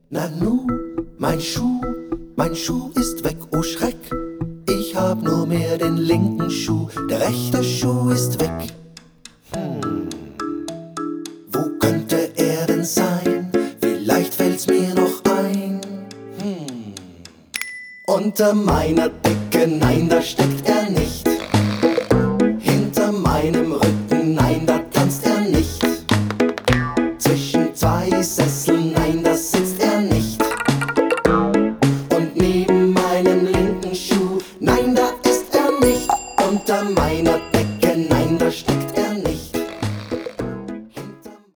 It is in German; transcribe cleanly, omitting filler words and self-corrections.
Nanu, mein Schuh ist weg, oh Schreck. Ich hab nur mehr den linken Schuh, der rechte Schuh ist weg. Wo könnte er denn sein? Vielleicht fällt's mir noch ein. Unter meiner Decke, nein, da steckt er